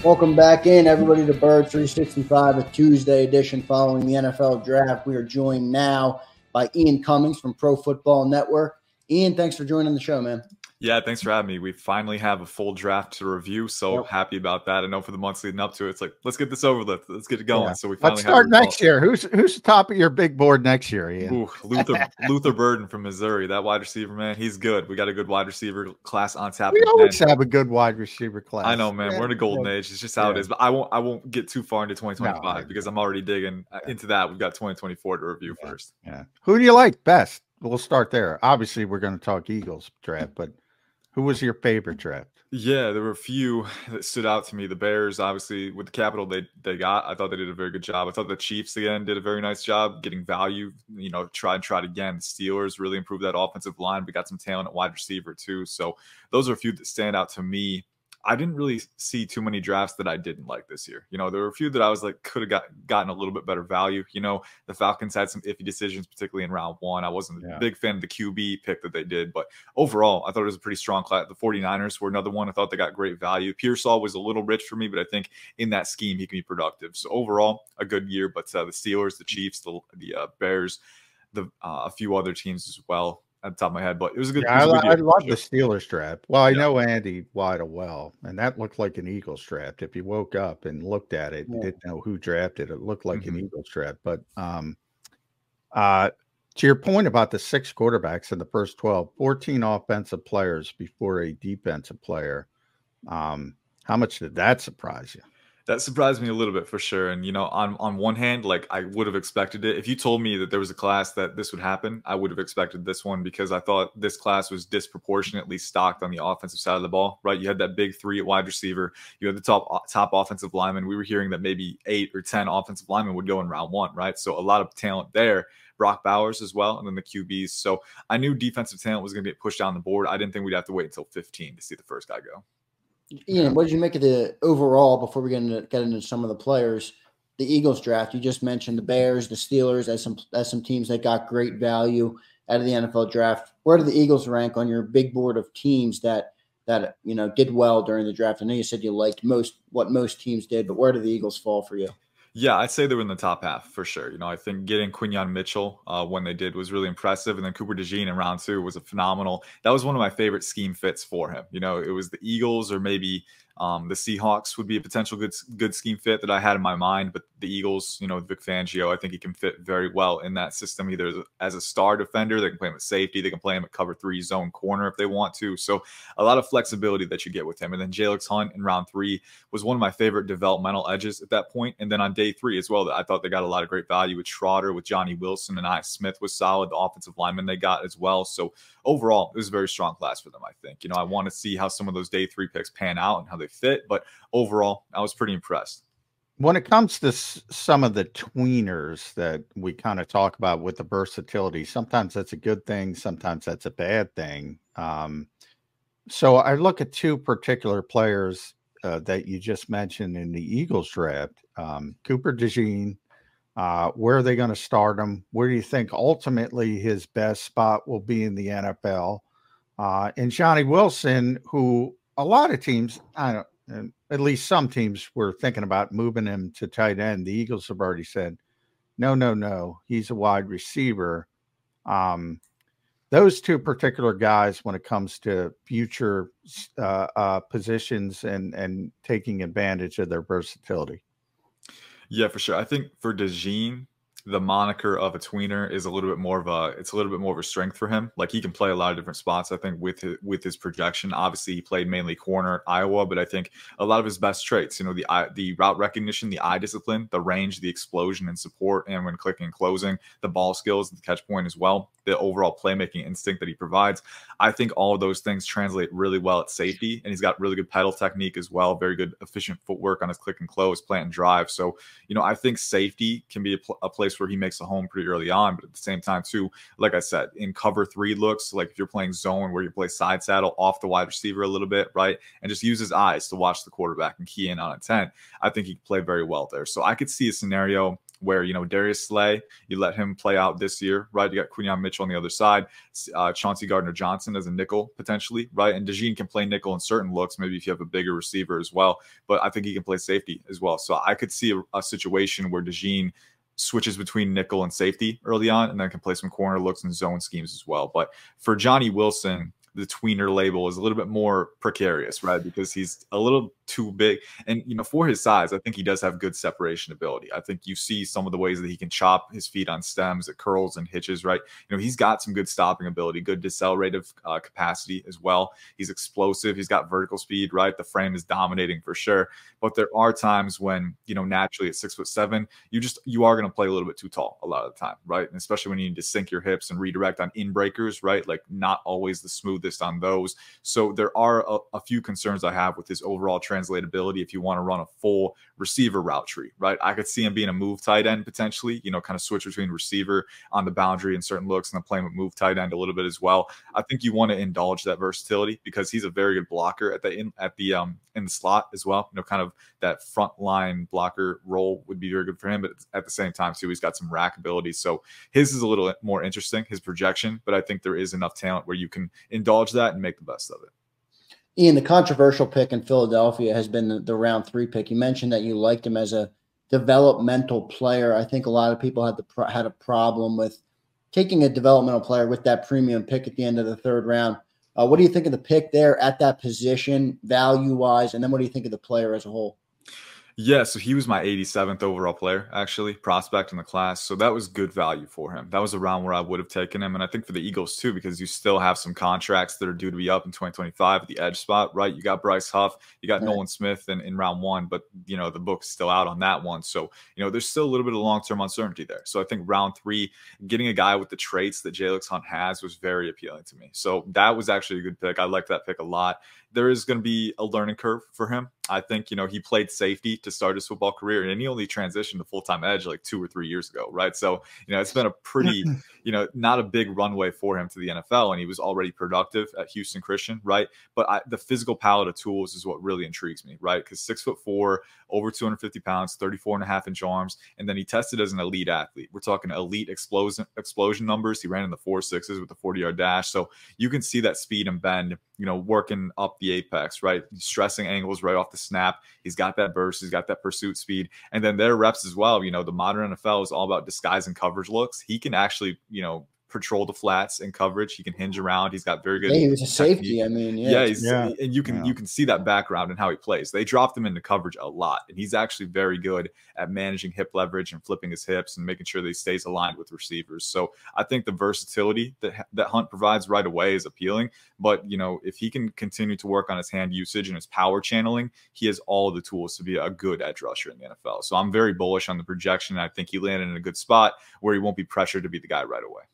Welcome back in, everybody, to Bird 365, a Tuesday edition following the NFL draft. We are joined now by Ian Cummings from Pro Football Network. Ian, thanks for joining the show, man. Yeah, thanks for having me. We finally have a full draft to review, so happy about that. I know for the months leading up to it, it's like, let's get this over with. Let's get it going. Yeah. So we finally let's start next year. Who's the top of your big board next year, Ian? Ooh, Luther Burden from Missouri. That wide receiver, man, he's good. We got a good wide receiver class on tap. We always have a good wide receiver class. I know, man. We're in a golden age. It's just how it is. But I won't get too far into 2025 because I'm already digging into that. We've got 2024 to review first. Yeah. Who do you like best? We'll start there. Obviously, we're going to talk Eagles draft, but who was your favorite draft? Yeah, there were a few that stood out to me. The Bears, obviously, with the capital they got, I thought they did a very good job. I thought the Chiefs, again, did a very nice job getting value. Tried again. The Steelers really improved that offensive line. We got some talent at wide receiver, too. So those are a few that stand out to me. I didn't really see too many drafts that I didn't like this year. There were a few that I was like, could have gotten a little bit better value. The Falcons had some iffy decisions, particularly in round one. I wasn't a big fan of the QB pick that they did, but overall, I thought it was a pretty strong class. The 49ers were another one. I thought they got great value. Pearsall was a little rich for me, but I think in that scheme, he can be productive. So overall, a good year, but the Steelers, the Chiefs, the Bears, a few other teams as well. At the top of my head, but it was a good. Yeah, I love the Steelers draft. Well, I know Andy Weidel well, and that looked like an Eagles draft. If you woke up and looked at it and didn't know who drafted it, looked like an Eagles draft. But to your point about the 6 quarterbacks in the first 12, 14 offensive players before a defensive player. How much did that surprise you? That surprised me a little bit for sure. And, on one hand, like I would have expected it. If you told me that there was a class that this would happen, I would have expected this one because I thought this class was disproportionately stocked on the offensive side of the ball, right? You had that big 3 at wide receiver. You had the top offensive lineman. We were hearing that maybe 8 or 10 offensive linemen would go in round 1, right? So a lot of talent there. Brock Bowers as well, and then the QBs. So I knew defensive talent was going to get pushed down the board. I didn't think we'd have to wait until 15 to see the first guy go. Ian, what did you make of the overall, before we get into some of the players, the Eagles draft? You just mentioned the Bears, the Steelers as some teams that got great value out of the NFL draft. Where do the Eagles rank on your big board of teams that did well during the draft? I know you said you liked what most teams did, but where do the Eagles fall for you? Yeah, I'd say they were in the top half for sure. I think getting Quinyon Mitchell when they did was really impressive. And then Cooper DeJean in round 2 was a phenomenal. That was one of my favorite scheme fits for him. It was the Eagles or maybe the Seahawks would be a potential good scheme fit that I had in my mind. But the Eagles, Vic Fangio, I think he can fit very well in that system, either as a star defender. They can play him at safety. They can play him at cover 3 zone corner if they want to. So a lot of flexibility that you get with him. And then Jalix Hunt in round 3 was one of my favorite developmental edges at that point. And then on day 3 as well, I thought they got a lot of great value with Schroeder, with Johnny Wilson, and Ike Smith was solid. The offensive lineman they got as well. So overall, it was a very strong class for them, I think. I want to see how some of those day 3 picks pan out and how they fit. But overall, I was pretty impressed. When it comes to some of the tweeners that we kind of talk about with the versatility, sometimes that's a good thing. Sometimes that's a bad thing. So I look at 2 particular players that you just mentioned in the Eagles draft, Cooper DeJean. Where are they going to start him? Where do you think ultimately his best spot will be in the NFL? And Johnny Wilson, who a lot of teams, at least some teams were thinking about moving him to tight end. The Eagles have already said, no, he's a wide receiver. Those 2 particular guys, when it comes to future positions and taking advantage of their versatility. Yeah, for sure. I think for DeJean, the moniker of a tweener is a little bit more of a strength for him. Like he can play a lot of different spots. I think with his projection, obviously he played mainly corner at Iowa, but I think a lot of his best traits, the route recognition, the eye discipline, the range, the explosion and support, and when clicking and closing, the ball skills, the catch point as well, the overall playmaking instinct that he provides. I think all of those things translate really well at safety, and he's got really good pedal technique as well, very good efficient footwork on his click and close, plant and drive. So, I think safety can be a place where he makes a home pretty early on, but at the same time too, like I said, in cover 3 looks, like if you're playing zone where you play side saddle off the wide receiver a little bit, right, and just use his eyes to watch the quarterback and key in on intent, I think he can play very well there. So I could see a scenario where, you know, Darius Slay, you let him play out this year, right? You got Quinyon Mitchell on the other side, Chauncey Gardner-Johnson as a nickel potentially, right? And DeJean can play nickel in certain looks, maybe if you have a bigger receiver as well, but I think he can play safety as well. So I could see a situation where DeJean switches between nickel and safety early on, and then can play some corner looks and zone schemes as well. But for Johnny Wilson, the tweener label is a little bit more precarious, right? Because he's a little too big. And, you know, for his size, I think he does have good separation ability. I think you see some of the ways that he can chop his feet on stems, it curls and hitches, right? You know, he's got some good stopping ability, good decelerative capacity as well. He's explosive. He's got vertical speed, right? The frame is dominating for sure. But there are times when, you know, naturally at 6'7", you are going to play a little bit too tall a lot of the time, right? And especially when you need to sink your hips and redirect on in breakers, right? Like not always the smoothest on those. So there are a few concerns I have with his overall translatability if you want to run a full receiver route tree, right? I could see him being a move tight end potentially, you know, kind of switch between receiver on the boundary in certain looks and then playing with move tight end a little bit as well. I think you want to indulge that versatility because he's a very good blocker in the slot as well. You know, kind of that front line blocker role would be very good for him, but at the same time too, he's got some rack ability. So his is a little more interesting, his projection, but I think there is enough talent where you can indulge that and make the best of it. Ian, the controversial pick in Philadelphia has been the round 3 pick. You mentioned that you liked him as a developmental player. I think a lot of people had a problem with taking a developmental player with that premium pick at the end of the 3rd round. What do you think of the pick there at that position, value-wise, and then what do you think of the player as a whole? Yeah, so he was my 87th overall player, actually, prospect in the class. So that was good value for him. That was around where I would have taken him. And I think for the Eagles, too, because you still have some contracts that are due to be up in 2025 at the edge spot, right? You got Bryce Huff, you got Nolan Smith in round 1, but, you know, the book's still out on that one. So, you know, there's still a little bit of long-term uncertainty there. So I think round 3, getting a guy with the traits that Jalyx Hunt has was very appealing to me. So that was actually a good pick. I liked that pick a lot. There is going to be a learning curve for him. I think, you know, he played safety to start his football career, and he only transitioned to full-time edge like 2 or 3 years ago, right? So, you know, it's been a pretty, you know, not a big runway for him to the NFL, and he was already productive at Houston Christian, right? But the physical palette of tools is what really intrigues me, right? Because 6'4", over 250 pounds, 34.5-inch arms, and then he tested as an elite athlete. We're talking elite explosion numbers. He ran in the 4.6s with a 40-yard dash. So you can see that speed and bend, you know, working up the apex, right? Stressing angles right off the snap. He's got that burst. He's got that pursuit speed. And then their reps as well. You know, the modern NFL is all about disguise and coverage looks. He can actually, you know, patrol the flats in coverage. He can hinge around. He's got very good. Yeah, he was a safety. I mean, and you can see that background and how he plays. They dropped him into coverage a lot, and he's actually very good at managing hip leverage and flipping his hips and making sure that he stays aligned with receivers. So I think the versatility that Hunt provides right away is appealing. But, you know, if he can continue to work on his hand usage and his power channeling, he has all of the tools to be a good edge rusher in the NFL. So I'm very bullish on the projection. I think he landed in a good spot where he won't be pressured to be the guy right away.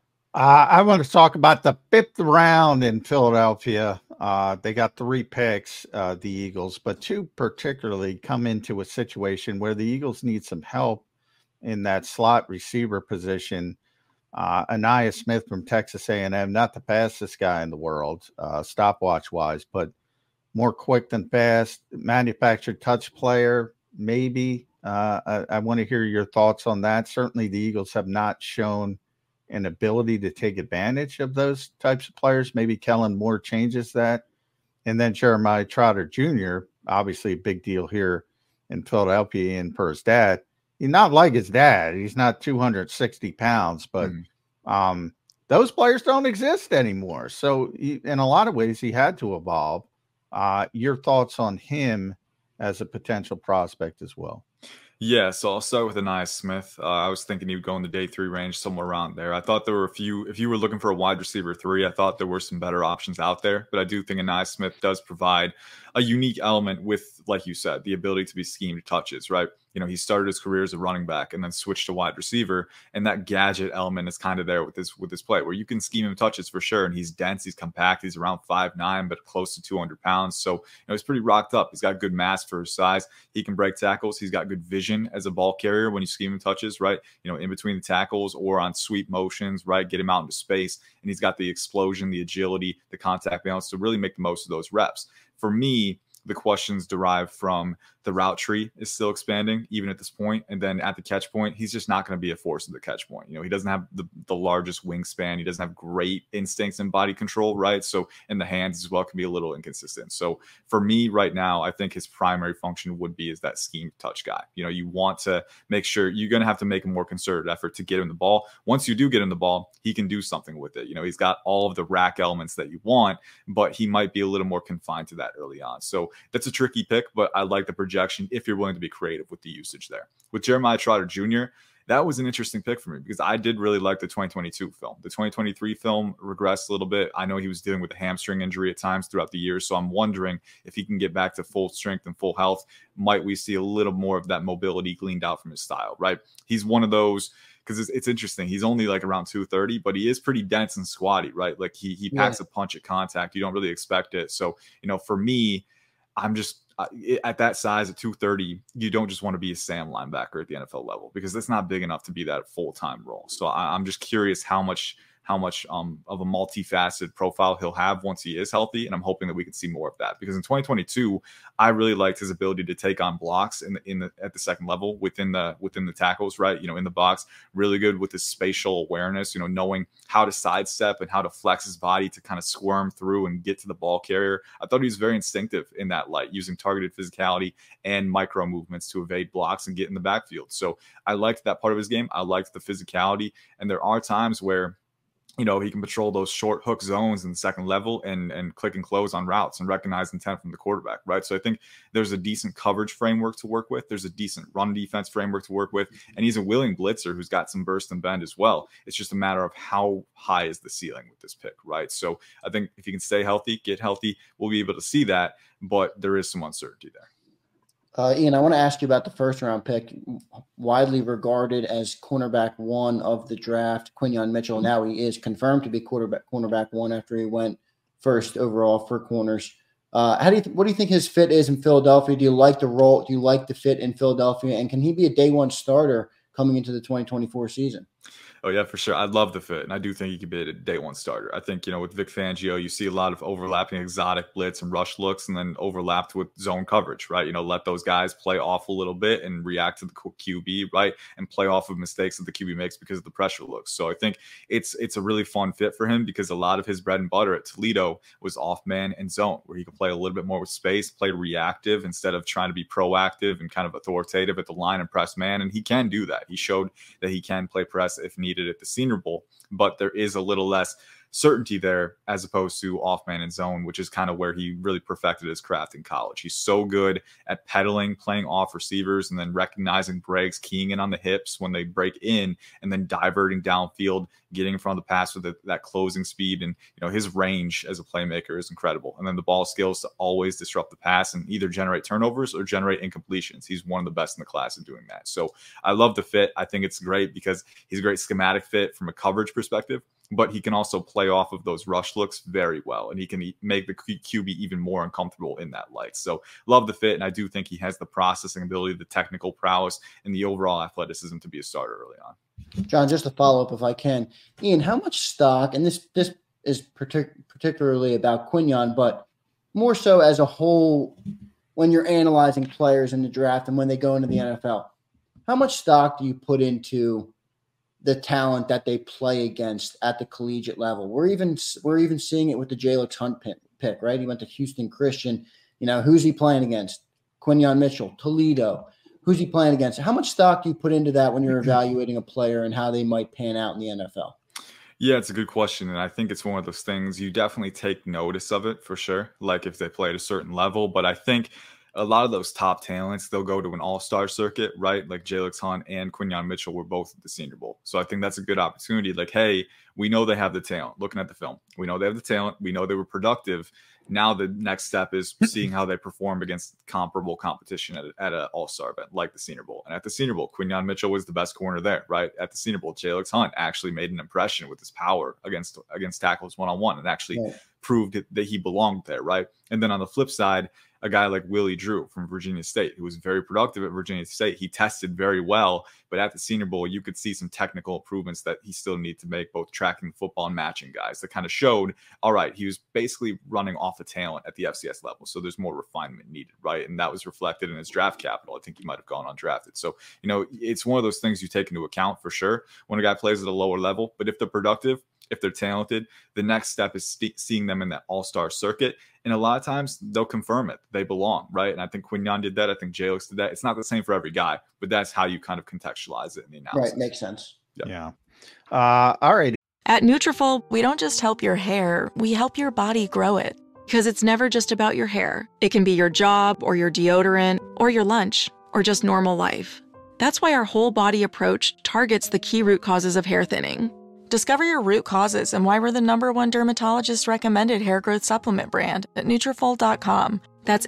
I want to talk about the 5th round in Philadelphia. They got 3 picks, the Eagles, but 2 particularly come into a situation where the Eagles need some help in that slot receiver position. Ainias Smith from Texas A&M, not the fastest guy in the world, stopwatch-wise, but more quick than fast, manufactured touch player, maybe. I want to hear your thoughts on that. Certainly the Eagles have not shown an ability to take advantage of those types of players. Maybe Kellen Moore changes that. And then Jeremiah Trotter Jr., obviously a big deal here in Philadelphia and for his dad. He's not like his dad. He's not 260 pounds, but those players don't exist anymore. So in a lot of ways, he had to evolve. Your thoughts on him as a potential prospect as well? Yeah, so I'll start with Ainias Smith. I was thinking he would go in the day 3 range, somewhere around there. I thought there were a few, if you were looking for a wide receiver 3, I thought there were some better options out there. But I do think Ainias Smith does provide a unique element with, like you said, the ability to be schemed touches, right? You know, he started his career as a running back and then switched to wide receiver. And that gadget element is kind of there with this play where you can scheme him touches for sure. And he's dense, he's compact, he's around 5'9", but close to 200 pounds. So, you know, he's pretty rocked up. He's got good mass for his size. He can break tackles. He's got good vision as a ball carrier when you scheme him touches, right? You know, in between the tackles or on sweep motions, right? Get him out into space. And he's got the explosion, the agility, the contact balance to really make the most of those reps. For me, the questions derive from the route tree is still expanding even at this point. And then at the catch point, he's just not going to be a force at the catch point. He doesn't have the largest wingspan. He doesn't have great instincts and body control, right? So in the hands as well can be a little inconsistent. So for me right now, I think his primary function would be as that scheme touch guy. You want to make sure you're going to have to make a more concerted effort to get him the ball. Once you do get him the ball, he can do something with it. He's got all of the rack elements that you want, but he might be a little more confined to that early on. So that's a tricky pick, but I like the projection if you're willing to be creative with the usage there. With Jeremiah Trotter Jr., that was an interesting pick for me because I did really like the 2022 film. The 2023 film regressed a little bit. I know he was dealing with a hamstring injury at times throughout the year, so I'm wondering if he can get back to full strength and full health, might we see a little more of that mobility gleaned out from his style, right? He's one of those, because it's interesting. He's only like around 230, but he is pretty dense and squatty, right? Like he packs a punch at contact. You don't really expect it. So, for me, I'm just at that size at 230, you don't just want to be a Sam linebacker at the NFL level because that's not big enough to be that full-time role. So I'm just curious how much of a multifaceted profile he'll have once he is healthy. And I'm hoping that we can see more of that because in 2022, I really liked his ability to take on blocks at the second level within the tackles, right? In the box, really good with his spatial awareness, knowing how to sidestep and how to flex his body to kind of squirm through and get to the ball carrier. I thought he was very instinctive in that light, using targeted physicality and micro movements to evade blocks and get in the backfield. So I liked that part of his game. I liked the physicality. And there are times where he can patrol those short hook zones in the second level and click and close on routes and recognize intent from the quarterback, right? So I think there's a decent coverage framework to work with. There's a decent run defense framework to work with. And he's a willing blitzer who's got some burst and bend as well. It's just a matter of how high is the ceiling with this pick, right? So I think if he can stay healthy, get healthy, we'll be able to see that. But there is some uncertainty there. Ian, I want to ask you about the first-round pick, widely regarded as cornerback one of the draft, Quinyon Mitchell. Now he is confirmed to be cornerback one after he went first overall for corners. What do you think his fit is in Philadelphia? Do you like the role? Do you like the fit in Philadelphia? And can he be a day one starter coming into the 2024 season? Oh, yeah, for sure. I love the fit, and I do think he could be a day one starter. I think, with Vic Fangio, you see a lot of overlapping exotic blitz and rush looks and then overlapped with zone coverage, right? Let those guys play off a little bit and react to the QB, right? And play off of mistakes that the QB makes because of the pressure looks. So I think it's a really fun fit for him because a lot of his bread and butter at Toledo was off man and zone, where he could play a little bit more with space, play reactive instead of trying to be proactive and kind of authoritative at the line and press man. And he can do that. He showed that he can play press if needed at the Senior Bowl, but there is a little less certainty there as opposed to off man and zone, which is kind of where he really perfected his craft in college. He's so good at pedaling, playing off receivers, and then recognizing breaks, keying in on the hips when they break in, and then diverting downfield, getting in front of the pass with that closing speed. And his range as a playmaker is incredible. And then the ball skills to always disrupt the pass and either generate turnovers or generate incompletions. He's one of the best in the class at doing that. So I love the fit. I think it's great because he's a great schematic fit from a coverage perspective, but he can also play off of those rush looks very well, and he can make the QB even more uncomfortable in that light. So love the fit, and I do think he has the processing ability, the technical prowess, and the overall athleticism to be a starter early on. John, just to follow up if I can. Ian, how much stock, and this is particularly about Quinyon, but more so as a whole when you're analyzing players in the draft and when they go into the NFL, how much stock do you put into the talent that they play against at the collegiate level? We're even seeing it with the Jalix Hunt pick, right? He went to Houston Christian. Who's he playing against? Quinyon Mitchell, Toledo. Who's he playing against? How much stock do you put into that when you're evaluating a player and how they might pan out in the NFL? Yeah, it's a good question. And I think it's one of those things you definitely take notice of it for sure. Like if they play at a certain level, but I think a lot of those top talents, they'll go to an all-star circuit, right? Like Jalix Hunt and Quinyon Mitchell were both at the Senior Bowl. So I think that's a good opportunity. Like, hey, we know they have the talent. Looking at the film, we know they have the talent. We know they were productive. Now the next step is seeing how they perform against comparable competition at an all-star event like the Senior Bowl. And at the Senior Bowl, Quinyon Mitchell was the best corner there, right? At the Senior Bowl, Jalix Hunt actually made an impression with his power against tackles one-on-one and actually proved that he belonged there, right? And then on the flip side, a guy like Willie Drew from Virginia State, who was very productive at Virginia State. He tested very well, but at the Senior Bowl, you could see some technical improvements that he still needed to make, both tracking the football and matching guys, that kind of showed, all right, he was basically running off the talent at the FCS level. So there's more refinement needed, right? And that was reflected in his draft capital. I think he might have gone undrafted. So, it's one of those things you take into account for sure when a guy plays at a lower level. But if they're productive, if they're talented, the next step is seeing them in that all-star circuit. And a lot of times they'll confirm it. They belong, right? And I think Quinyon did that. I think Jalix did that. It's not the same for every guy, but that's how you kind of contextualize it in the analysis. Right. Makes sense. Yep. Yeah. All right. At Nutrafol, we don't just help your hair, we help your body grow it. Because it's never just about your hair. It can be your job or your deodorant or your lunch or just normal life. That's why our whole body approach targets the key root causes of hair thinning. Discover your root causes and why we're the #1 dermatologist recommended hair growth supplement brand at Nutrafol.com. That's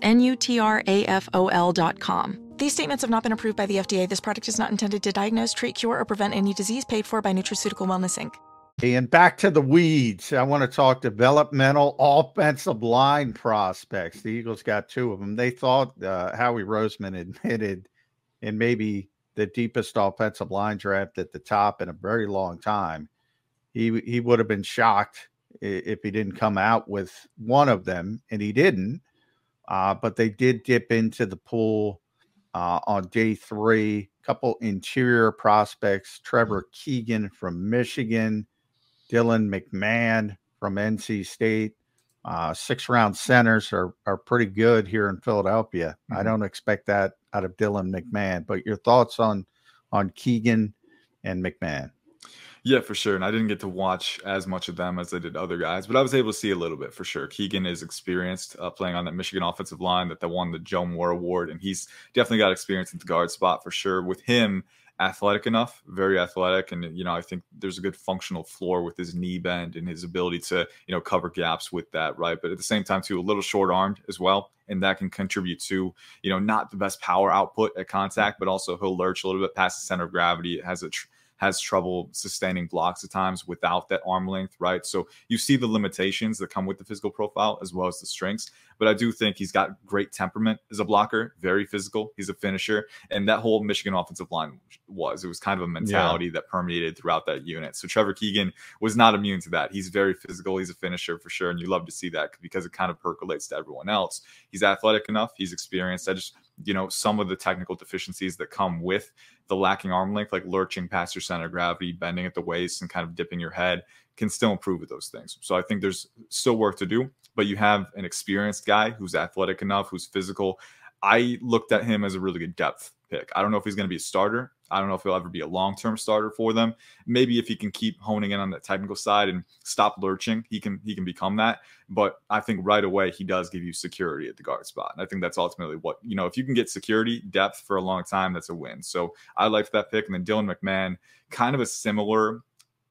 Nutrafol.com. These statements have not been approved by the FDA. This product is not intended to diagnose, treat, cure, or prevent any disease. Paid for by Nutraceutical Wellness, Inc. And back to the weeds. I want to talk developmental offensive line prospects. The Eagles got 2 of them. They thought Howie Roseman admitted in maybe the deepest offensive line draft at the top in a very long time. He would have been shocked if he didn't come out with one of them, and he didn't. But they did dip into the pool on day 3. A couple interior prospects: Trevor Keegan from Michigan, Dylan McMahon from NC State. 6th-round centers are pretty good here in Philadelphia. I don't expect that out of Dylan McMahon. But your thoughts on Keegan and McMahon? Yeah, for sure. And I didn't get to watch as much of them as I did other guys, but I was able to see a little bit for sure. Keegan is experienced playing on that Michigan offensive line that won the Joe Moore Award, and he's definitely got experience at the guard spot for sure. With him, athletic enough, very athletic, and I think there's a good functional floor with his knee bend and his ability to cover gaps with that, right? But at the same time too, a little short-armed as well, and that can contribute to not the best power output at contact, but also he'll lurch a little bit past the center of gravity. It has trouble sustaining blocks at times without that arm length, right? So you see the limitations that come with the physical profile as well as the strengths. But I do think he's got great temperament as a blocker, very physical. He's a finisher. And that whole Michigan offensive line it was kind of a mentality that permeated throughout that unit. So Trevor Keegan was not immune to that. He's very physical. He's a finisher for sure. And you love to see that because it kind of percolates to everyone else. He's athletic enough. He's experienced. Some of the technical deficiencies that come with the lacking arm length, like lurching past your center of gravity, bending at the waist, and kind of dipping your head, can still improve with those things. So I think there's still work to do, but you have an experienced guy who's athletic enough, who's physical. I looked at him as a really good depth pick. I don't know if he's going to be a starter. I don't know if he'll ever be a long-term starter for them. Maybe if he can keep honing in on the technical side and stop lurching, he can become that. But I think right away he does give you security at the guard spot. And I think that's ultimately what, if you can get security, depth for a long time, that's a win. So I liked that pick. And then Dylan McMahon, kind of a similar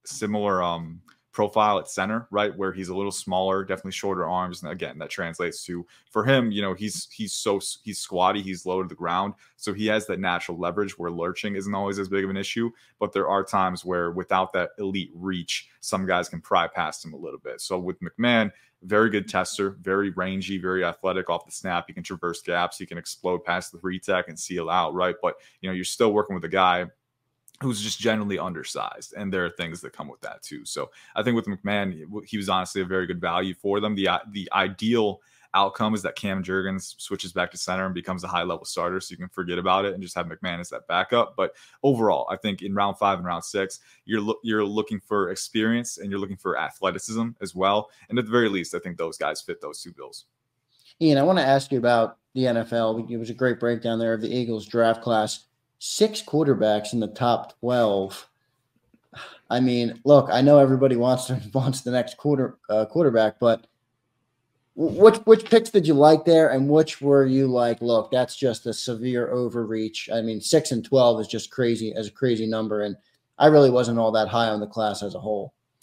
profile at center, right, where he's a little smaller, definitely shorter arms, and again that translates to, for him, he's squatty, he's low to the ground, so he has that natural leverage where lurching isn't always as big of an issue. But there are times where without that elite reach, some guys can pry past him a little bit. So with McMahon, very good tester, very rangy, very athletic off the snap. He can traverse gaps, he can explode past the three-tech and seal out, right? But you're still working with a guy who's just generally undersized, and there are things that come with that too. So I think with McMahon, he was honestly a very good value for them. The ideal outcome is that Cam Jurgens switches back to center and becomes a high-level starter, so you can forget about it and just have McMahon as that backup. But overall, I think in round 5 and round 6, you're looking for experience and you're looking for athleticism as well. And at the very least, I think those guys fit those 2 bills. Ian, I want to ask you about the NFL. It was a great breakdown there of the Eagles draft class. 6 quarterbacks in the top 12. I mean, look, I know everybody wants the next quarterback, but which picks did you like there, and which were you like, look, that's just a severe overreach? I mean, 6 and 12 is just crazy, as a crazy number, and I really wasn't all that high on the class as a whole.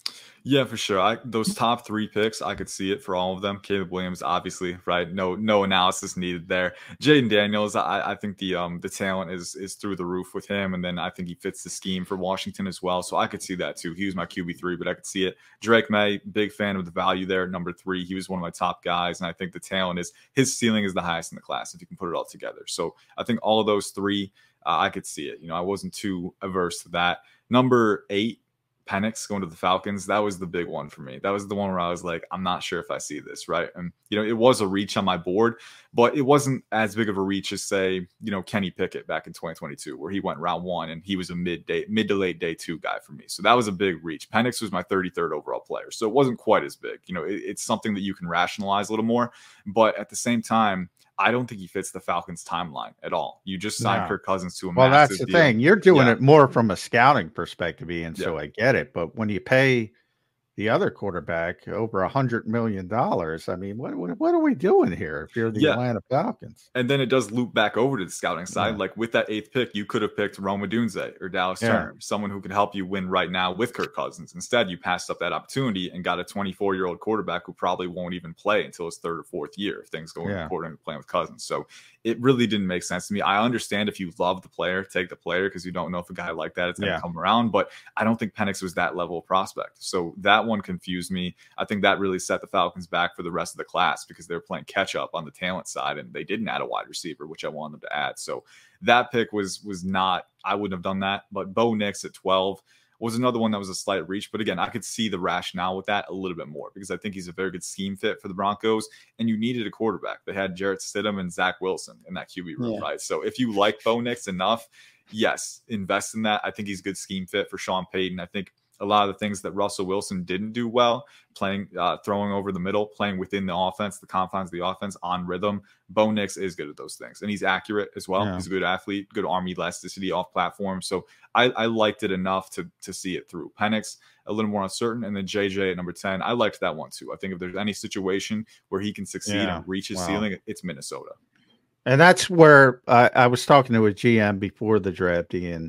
Yeah, for sure. Those top 3 picks, I could see it for all of them. Caleb Williams, obviously, right? No analysis needed there. Jaden Daniels, I think the talent is through the roof with him, and then I think he fits the scheme for Washington as well. So I could see that too. He was my QB3, but I could see it. Drake May, big fan of the value there, number 3. He was one of my top guys, and I think the talent is his ceiling is the highest in the class if you can put it all together. So I think all of those 3, I could see it. I wasn't too averse to that. Number 8. Penix going to the Falcons, that was the big one for me. That was the one where I was like, I'm not sure if I see this, right? And, it was a reach on my board, but it wasn't as big of a reach as, say, Kenny Pickett back in 2022, where he went round 1 and he was a mid to late day 2 guy for me. So that was a big reach. Penix was my 33rd overall player. So it wasn't quite as big. It's something that you can rationalize a little more, but at the same time, I don't think he fits the Falcons timeline at all. You just signed Kirk Cousins to a massive that's the deal. thing. You're doing it more from a scouting perspective, Ian, so I get it. But when you pay the other quarterback over $100 million, I mean, what are we doing here if you're the Atlanta Falcons? And then it does loop back over to the scouting side. Like with that 8th pick, you could have picked Rome Odunze or Dallas Turner, someone who could help you win right now with Kirk Cousins. Instead, you passed up that opportunity and got a 24-year-old quarterback who probably won't even play until his 3rd or 4th year if things go according to plan with Cousins. So it really didn't make sense to me. I understand if you love the player, take the player, because you don't know if a guy like that is going to come around. But I don't think Penix was that level of prospect. So that one confused me. I think that really set the Falcons back for the rest of the class because they were playing catch up on the talent side, and they didn't add a wide receiver, which I wanted them to add. So that pick was not, I wouldn't have done that. But Bo Nix at 12 was another one that was a slight reach. But again, I could see the rationale with that a little bit more because I think he's a very good scheme fit for the Broncos, and you needed a quarterback. They had Jarrett Stidham and Zach Wilson in that QB room, right? So if you like Bo Nix enough, yes, invest in that. I think he's a good scheme fit for Sean Payton. I think a lot of the things that Russell Wilson didn't do well, playing, throwing over the middle, playing within the offense, the confines of the offense on rhythm. Bo Nix is good at those things, and he's accurate as well. He's a good athlete, good arm elasticity off platform. So I liked it enough to see it through. Penix, a little more uncertain, and then JJ at number 10. I liked that one too. I think if there's any situation where he can succeed and reach his ceiling, it's Minnesota. And that's where I was talking to a GM before the draft, Ian,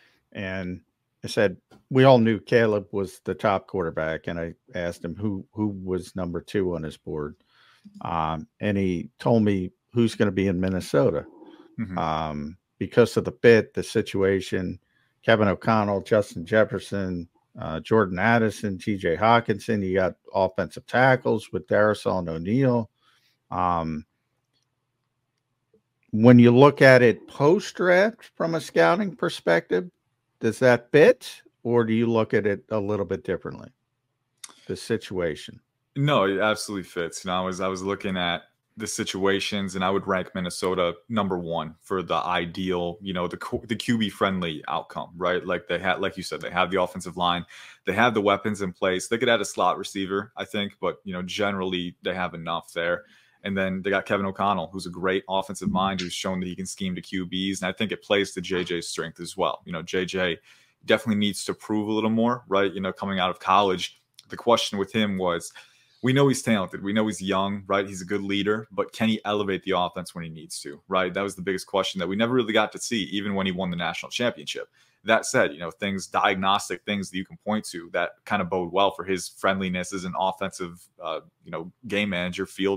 and I said, we all knew Caleb was the top quarterback, and I asked him who was number 2 on his board. And he told me who's going to be in Minnesota because of the fit, the situation, Kevin O'Connell, Justin Jefferson, Jordan Addison, TJ Hawkinson. You got offensive tackles with Darrisaw and O'Neal. When you look at it post-draft from a scouting perspective, does that fit, or do you look at it a little bit differently, the situation? No, it absolutely fits. I was looking at the situations, and I would rank Minnesota number 1 for the ideal, the QB friendly outcome, right? Like they had, like you said, they have the offensive line, they have the weapons in place. They could add a slot receiver, I think, but generally they have enough there. And then they got Kevin O'Connell, who's a great offensive mind, who's shown that he can scheme to QBs. And I think it plays to JJ's strength as well. JJ definitely needs to prove a little more, right? Coming out of college, the question with him was, we know he's talented. We know he's young, right? He's a good leader, but can he elevate the offense when he needs to, right? That was the biggest question that we never really got to see, even when he won the national championship. That said, diagnostic things that you can point to that kind of bode well for his friendliness as an offensive, game manager, field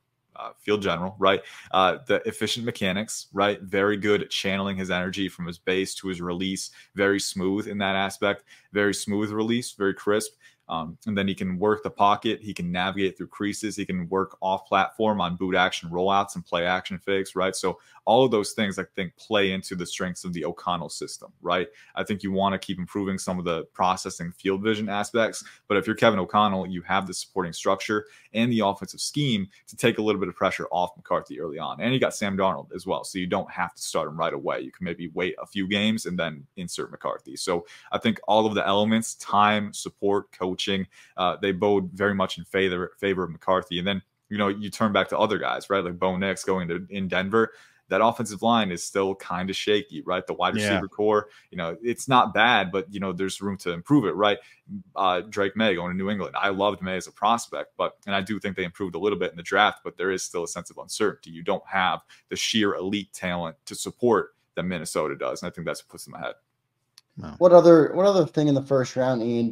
general, right? The efficient mechanics, right? Very good at channeling his energy from his base to his release. Very smooth in that aspect. Very smooth release, very crisp. And then he can work the pocket. He can navigate through creases. He can work off platform on boot action rollouts and play action fakes, right? So all of those things, I think, play into the strengths of the O'Connell system, right? I think you want to keep improving some of the processing field vision aspects. But if you're Kevin O'Connell, you have the supporting structure and the offensive scheme to take a little bit of pressure off McCarthy early on. And you got Sam Darnold as well. So you don't have to start him right away. You can maybe wait a few games and then insert McCarthy. So I think all of the elements, time, support, coaching, they bode very much in favor of McCarthy. And then, you turn back to other guys, right? Like Bo Nix going in Denver. That offensive line is still kind of shaky, right? The wide receiver core, it's not bad, but, there's room to improve it, right? Drake May going to New England. I loved May as a prospect, and I do think they improved a little bit in the draft, but there is still a sense of uncertainty. You don't have the sheer elite talent to support that Minnesota does. And I think that's what puts them ahead. Wow. What other thing in the first round, Ian, did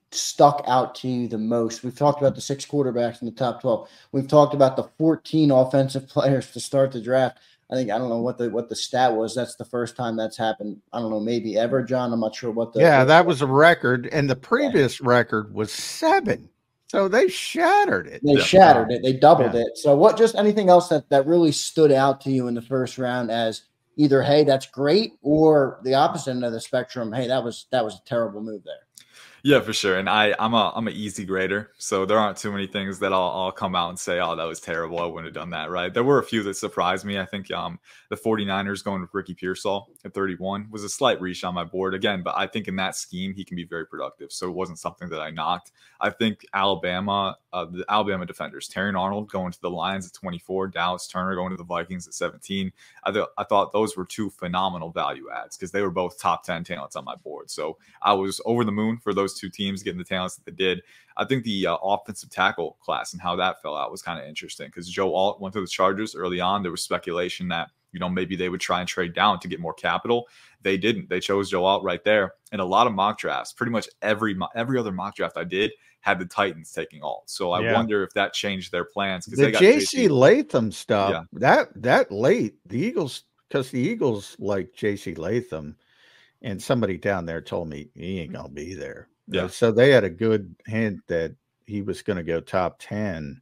stuck out to you the most? We've talked about the 6 quarterbacks in the top 12. We've talked about the 14 offensive players to start the draft. I don't know what the stat was. That's the first time that's happened. I don't know, maybe ever, John. I'm not sure what the. Yeah, that was a record. And the previous record was 7. So they shattered it. They shattered it. They doubled it. So what, just anything else that really stood out to you in the first round as either, hey, that's great, or the opposite end of the spectrum, hey, that was a terrible move there? Yeah, for sure. And I'm an easy grader, so there aren't too many things that I'll come out and say, oh, that was terrible, I wouldn't have done that, right? There were a few that surprised me. I think the 49ers going with Ricky Pearsall at 31 was a slight reach on my board again, but I think in that scheme he can be very productive, so it wasn't something that I knocked. I think Alabama, the Alabama defenders, Terrion Arnold going to the Lions at 24, Dallas Turner going to the Vikings at 17. I thought those were 2 phenomenal value adds because they were both top 10 talents on my board. So I was over the moon for those 2 teams getting the talents that they did. I think the offensive tackle class and how that fell out was kind of interesting because Joe Alt went to the Chargers early on. There was speculation that, maybe they would try and trade down to get more capital. They didn't. They chose Joe Alt right there. And a lot of mock drafts, pretty much every other mock draft I did had the Titans taking Alt. So I wonder if that changed their plans. Because the J.C. Latham stuff, that late, the Eagles, because the Eagles like J.C. Latham, and somebody down there told me he ain't going to be there. Yeah. So they had a good hint that he was going to go top 10.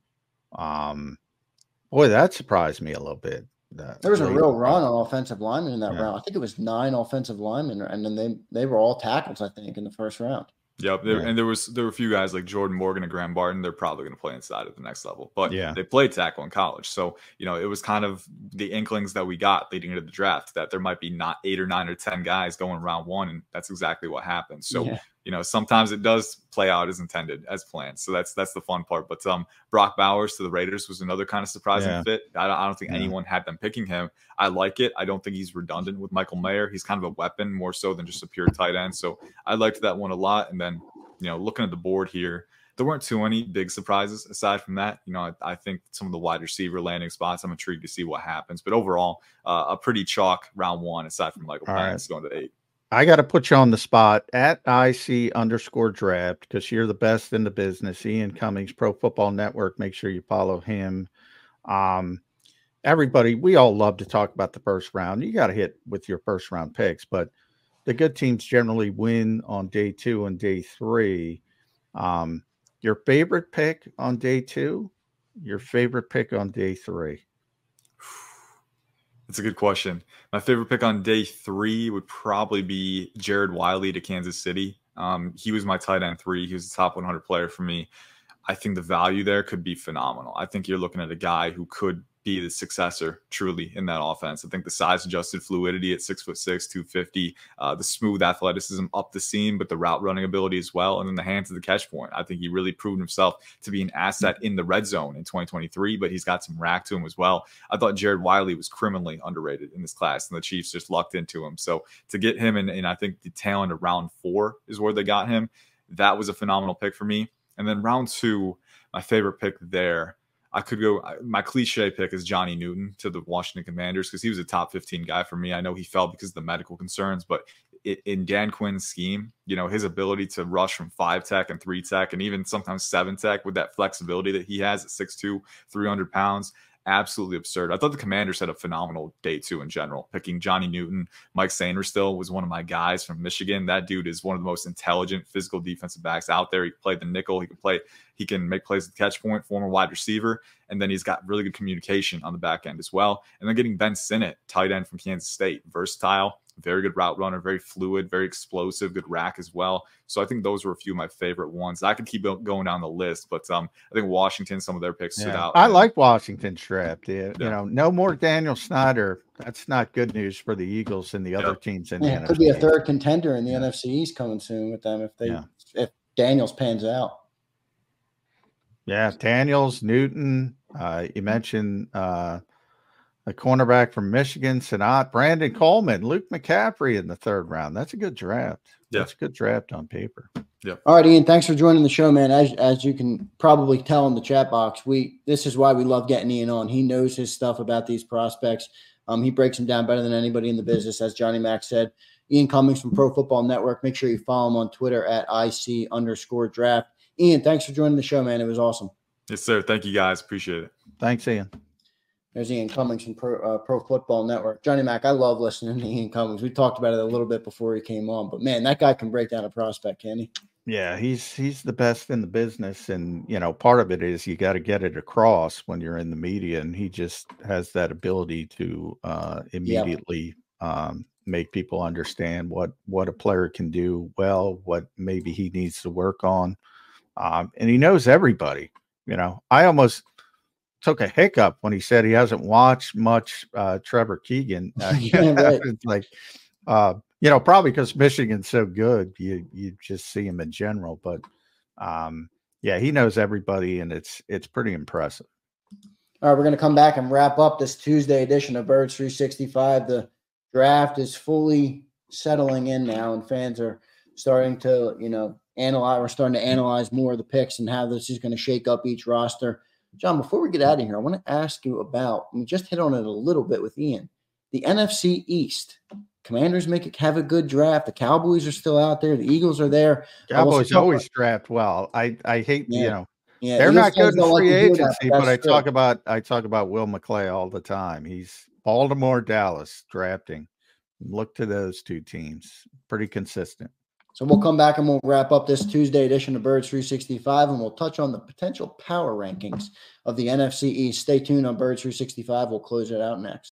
Boy, that surprised me a little bit. There was a real run on offensive linemen in that round. I think it was 9 offensive linemen, and then they were all tackles, I think, in the first round. Yep. And there were a few guys like Jordan Morgan and Graham Barton. They're probably going to play inside at the next level, but they played tackle in college. So, it was kind of the inklings that we got leading into the draft that there might be not 8 or 9 or 10 guys going round 1. And that's exactly what happened. So, sometimes it does play out as intended, as planned. So that's the fun part. But Brock Bowers to the Raiders was another kind of surprising fit. I don't think anyone had them picking him. I like it. I don't think he's redundant with Michael Mayer. He's kind of a weapon more so than just a pure tight end. So I liked that one a lot. And then, looking at the board here, there weren't too many big surprises aside from that. I think some of the wide receiver landing spots, I'm intrigued to see what happens. But overall, a pretty chalk round 1 aside from Michael Penix going to 8. I got to put you on the spot at IC_draft because you're the best in the business. Ian Cummings, Pro Football Network. Make sure you follow him. Everybody, we all love to talk about the first round. You got to hit with your first round picks, but the good teams generally win on day 2 and day 3. Your favorite pick on day 2, your favorite pick on day 3. That's a good question. My favorite pick on day 3 would probably be Jared Wiley to Kansas City. He was my tight end 3. He was the top 100 player for me. I think the value there could be phenomenal. I think you're looking at a guy who could be the successor truly in that offense. I think the size adjusted fluidity at 6'6", 250, the smooth athleticism up the seam, but the route running ability as well. And then the hands of the catch point. I think he really proved himself to be an asset in the red zone in 2023, but he's got some rack to him as well. I thought Jared Wiley was criminally underrated in this class, and the Chiefs just lucked into him. So to get him and I think the talent of round 4 is where they got him. That was a phenomenal pick for me. And then round 2, my favorite pick there, I could go, my cliche pick is Johnny Newton to the Washington Commanders because he was a top 15 guy for me. I know he fell because of the medical concerns, but in Dan Quinn's scheme, his ability to rush from 5 tech and 3 tech and even sometimes 7 tech with that flexibility that he has at 6'2", 300 pounds, absolutely absurd. I thought the Commanders had a phenomenal day 2 in general. Picking Johnny Newton, Mike Sainristil was one of my guys from Michigan. That dude is one of the most intelligent physical defensive backs out there. He played the nickel. He can make plays at the catch point, former wide receiver, and then he's got really good communication on the back end as well. And then getting Ben Sinnott, tight end from Kansas State, versatile, very good route runner, very fluid, very explosive, good rack as well. So I think those were a few of my favorite ones. I could keep going down the list, but I think Washington, some of their picks stood out. I like Washington's draft. No more Daniel Snyder. That's not good news for the Eagles and the other teams in the NFC. Could be a third contender in the NFC East coming soon with them if Daniels pans out. Yeah, Daniels, Newton. You mentioned a cornerback from Michigan, Sanat, Brandon Coleman, Luke McCaffrey in the 3rd round. That's a good draft. Yeah. That's a good draft on paper. Yeah. All right, Ian, thanks for joining the show, man. As you can probably tell in the chat box, this is why we love getting Ian on. He knows his stuff about these prospects. He breaks them down better than anybody in the business, as Johnny Mac said. Ian Cummings from Pro Football Network. Make sure you follow him on Twitter at IC_draft. Ian, thanks for joining the show, man. It was awesome. Yes, sir. Thank you, guys. Appreciate it. Thanks, Ian. There's Ian Cummings from Pro Football Network. Johnny Mac, I love listening to Ian Cummings. We talked about it a little bit before he came on, but man, that guy can break down a prospect, can he? Yeah, he's the best in the business, and part of it is you got to get it across when you're in the media, and he just has that ability to immediately make people understand what a player can do well, what maybe he needs to work on, and he knows everybody. I almost took a hiccup when he said he hasn't watched much Trevor Keegan. Yeah, right. It's like, probably because Michigan's so good, you just see him in general. But yeah, he knows everybody, and it's pretty impressive. All right, we're going to come back and wrap up this Tuesday edition of Birds 365. The draft is fully settling in now, and fans are starting to, analyze. We're starting to analyze more of the picks and how this is going to shake up each roster. John, before we get out of here, I want to ask you about, we just hit on it a little bit with Ian, the NFC East. Commanders have a good draft. The Cowboys are still out there. The Eagles are there. Cowboys always draft well. I hate, they're Eagles not good in free agency, but I true. talk about Will McClay all the time. He's Baltimore, Dallas drafting. Look to those two teams. Pretty consistent. So we'll come back and we'll wrap up this Tuesday edition of Birds 365, and we'll touch on the potential power rankings of the NFC East. Stay tuned on Birds 365. We'll close it out next.